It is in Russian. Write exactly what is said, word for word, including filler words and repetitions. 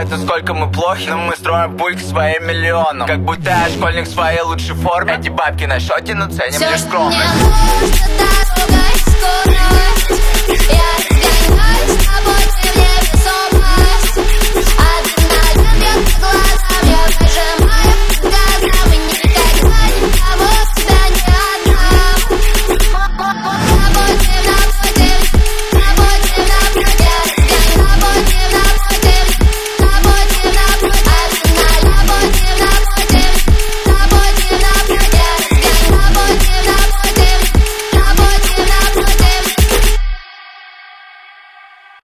знает, насколько мы плохи, но мы строим пульки своим миллионом. Как будто я школьник в своей лучшей форме. Эти бабки на счете, но ценим лишь скромность. Мне нужно дорогой скоро.